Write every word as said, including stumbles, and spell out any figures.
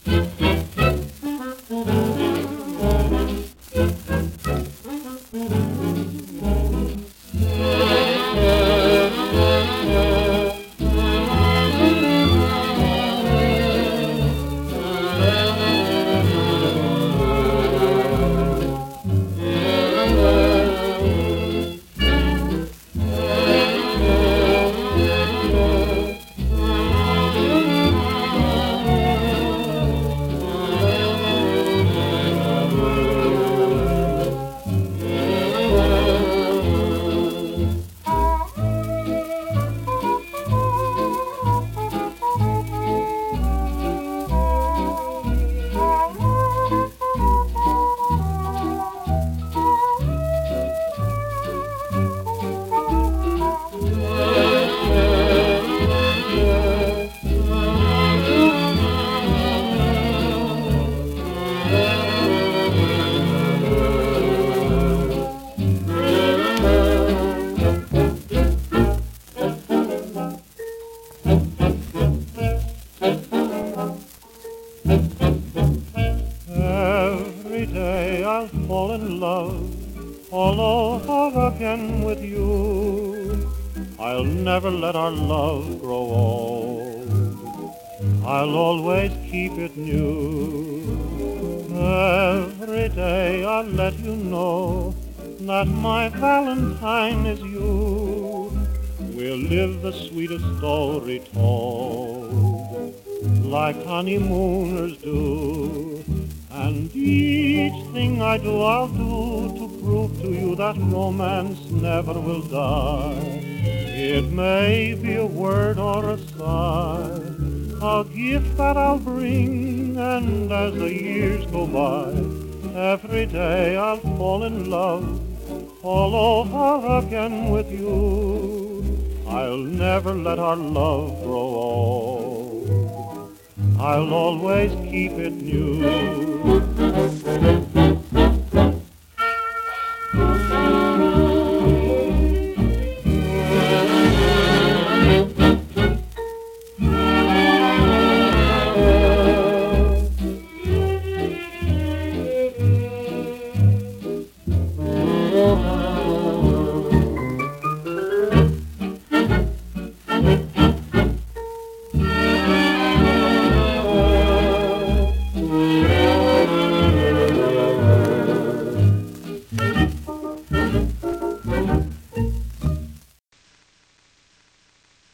Every day I'll fall in love all over again with you. I'll never let our love grow old. I'll always keep it new. Every day I'll let you know that my Valentine is you. We'll live the sweetest story told, like honeymooners do. And each thing I do, I'll do to prove to you that romance never will die. It may be a word or a sigh, a gift that I'll bring, and as the years go by, every day I'll fall in love all over again with you. I'll never let our love grow old. I'll always keep it new.